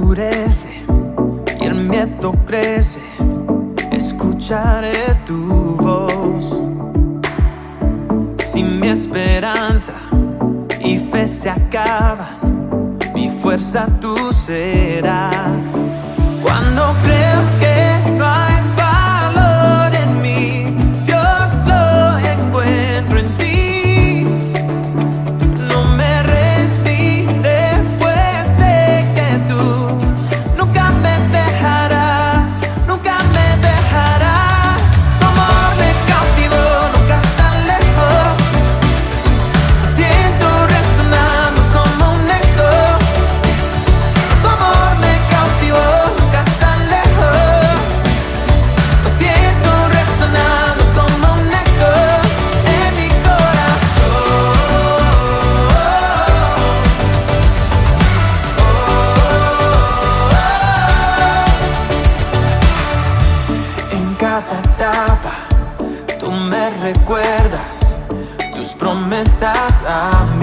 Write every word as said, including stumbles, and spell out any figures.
oscurece y el miedo crece, escucharé tu voz. Si mi esperanza y fe se acaban, mi fuerza tú serás. Cuando creo que no hay valor en mí, Dios lo encuentro en ti. No me rendiré, pues sé que tú nunca me dejarás, nunca me dejarás. Tu amor me cautivó, nunca estás lejos. Siento resonando como un eco. Tu amor me cautivó, nunca estás lejos. Lo siento resonando como un eco en mi corazón. En cada etapa tú me recuerdas tus promesas a mí.